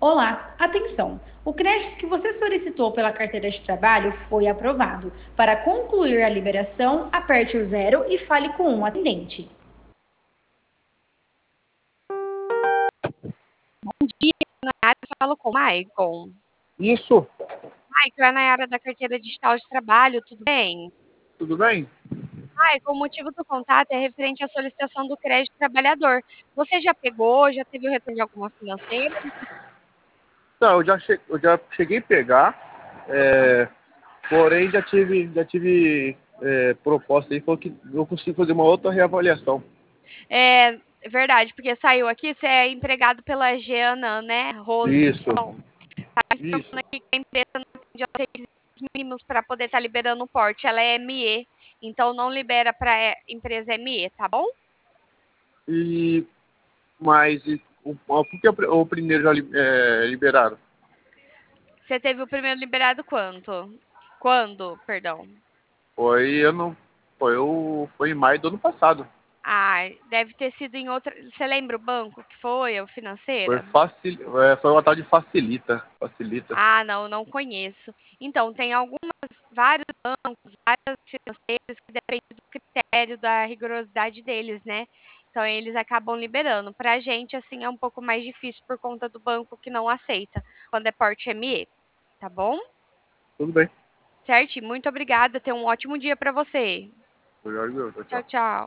Olá, atenção! O crédito que você solicitou pela carteira de trabalho foi aprovado. Para concluir a liberação, aperte o zero e fale com um atendente. Bom dia, Nayara, falo com o Maicon. Isso, Maicon, é a Nayara da carteira digital de trabalho, tudo bem? tudo bem? Maicon, o motivo do contato é referente à solicitação do crédito trabalhador. Você já pegou, já teve o retorno de alguma financeira? Não, eu já cheguei a pegar, porém já tive proposta aí, falou que eu consigo fazer uma outra reavaliação. É verdade, porque saiu aqui, você é empregado pela Geana, né, Rose? Isso, Então, isso. aqui que a empresa não atende aos requisitos mínimos para poder estar liberando o porte, ela é ME, então não libera para empresa ME, tá bom? Por que o primeiro já liberaram? Você teve o primeiro liberado quanto? Quando, perdão? Foi, eu não, foi em maio do ano passado. Ah, deve ter sido em outra. Você lembra o banco que foi, ou financeira? Foi uma tal de Facilita. Ah, não, não conheço. Então, tem vários bancos, várias financeiras que dependem do critério da rigorosidade deles, né? Então, eles acabam liberando. Para a gente, assim, é um pouco mais difícil por conta do banco que não aceita, quando é porte ME, tá bom? Tudo bem. Certo? Muito obrigada. Tenha um ótimo dia para você. Obrigado, Tchau, tchau. tchau.